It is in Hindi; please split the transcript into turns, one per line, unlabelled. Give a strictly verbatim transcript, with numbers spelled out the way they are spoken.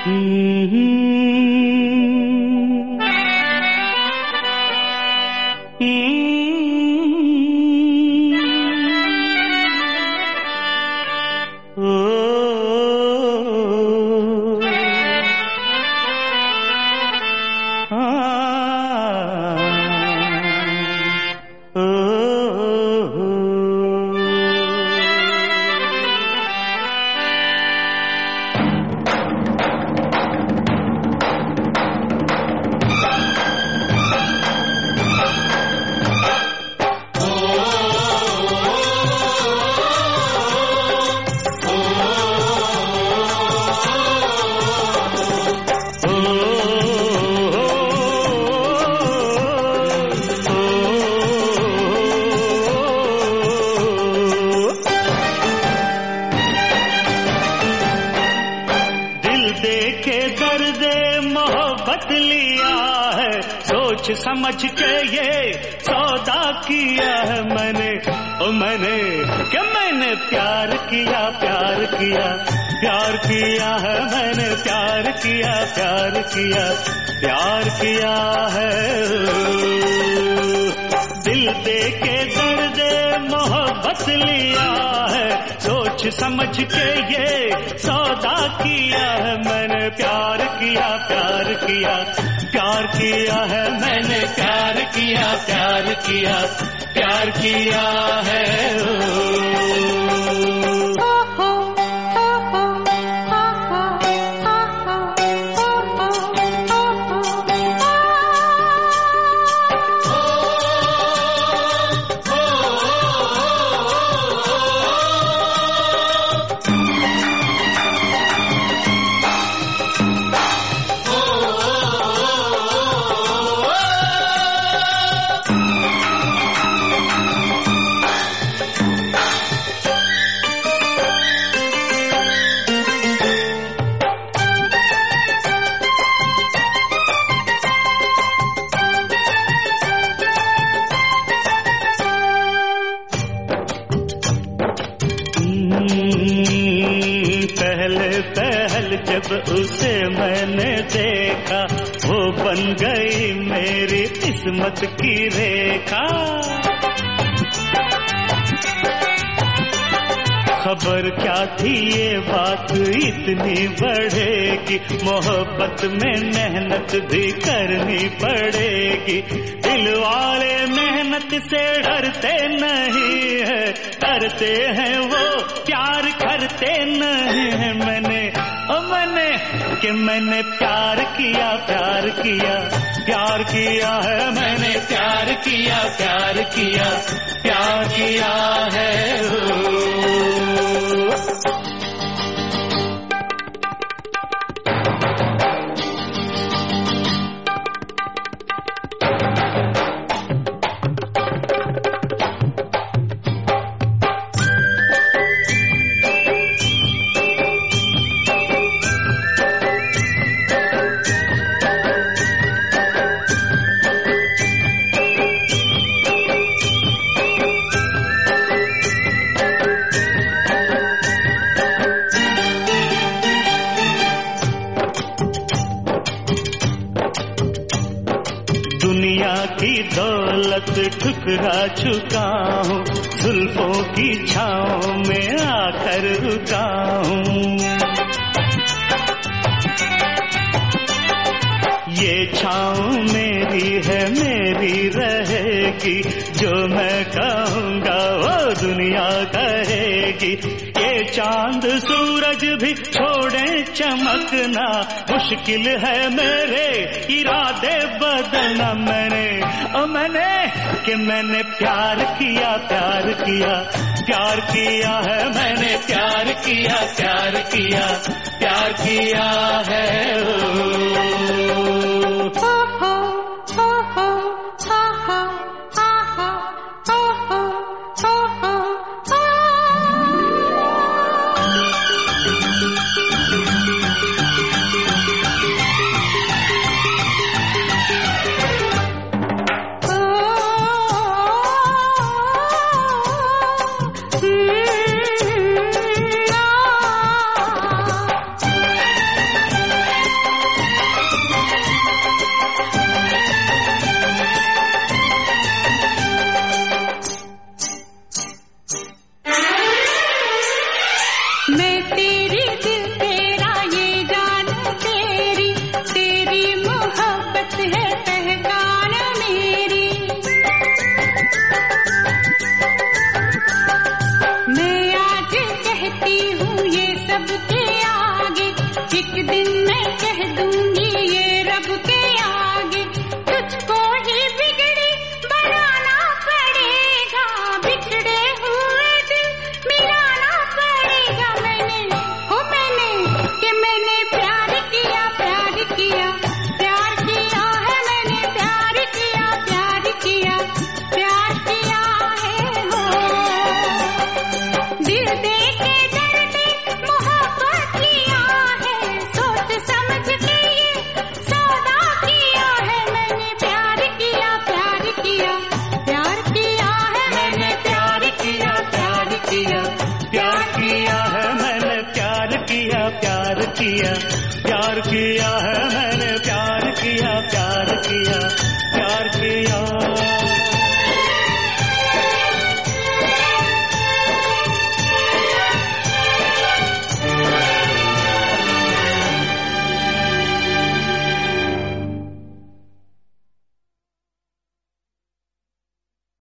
समझ के ये सौदा किया है मैंने, ओ मैंने कि मैंने प्यार किया प्यार किया प्यार किया है मैंने, प्यार किया प्यार किया प्यार किया है। दिल दे के दर्द मोहब्बत लिया है, सोच समझ के ये सौदा किया है मैंने, प्यार किया प्यार किया प्यार किया है मैंने, प्यार किया प्यार किया प्यार किया है। जब उसे मैंने देखा वो बन गई मेरी किस्मत की रेखा। खबर क्या थी ये बात इतनी बढ़ेगी, मोहब्बत में मेहनत भी करनी पड़ेगी। दिल वाले मेहनत से डरते नहीं है, डरते हैं वो प्यार करते नहीं है। मैंने ओ मैंने कि मैंने प्यार किया प्यार किया प्यार किया है मैंने, प्यार किया प्यार किया प्यार किया है। दुनिया की दौलत ठुकरा चुका हूँ, जुल्फों की छाँव में आकर रुका हूँ। ये छाँव मेरी है मेरी रहेगी, जो मैं कहूँगा वो दुनिया कहेगी। ये चांद सूरज भी छोड़े चमकना, मुश्किल है मेरे इरादे बदलना। मैंने ओ मैंने कि मैंने प्यार किया प्यार किया प्यार किया है मैंने, प्यार किया प्यार किया प्यार किया है।
दिन मैं कह दूंगी ये रब के आगे, तुझको ही बिगड़ी बनाना पड़ेगा, बिगड़े हुए दिल मिलाना पड़ेगा। मैंने हो मैंने कि मैंने प्यार किया प्यार किया प्यार किया है, मैंने प्यार किया प्यार किया प्यार किया है हो। दिल दे के दर्द मोहब्बत किया है, सोच समझ के ये सौदा किया है। मैंने प्यार किया प्यार किया प्यार किया है, मैंने प्यार किया प्यार किया
प्यार किया है मैंने, प्यार किया प्यार किया प्यार किया है मैंने, प्यार किया प्यार किया प्यार किया।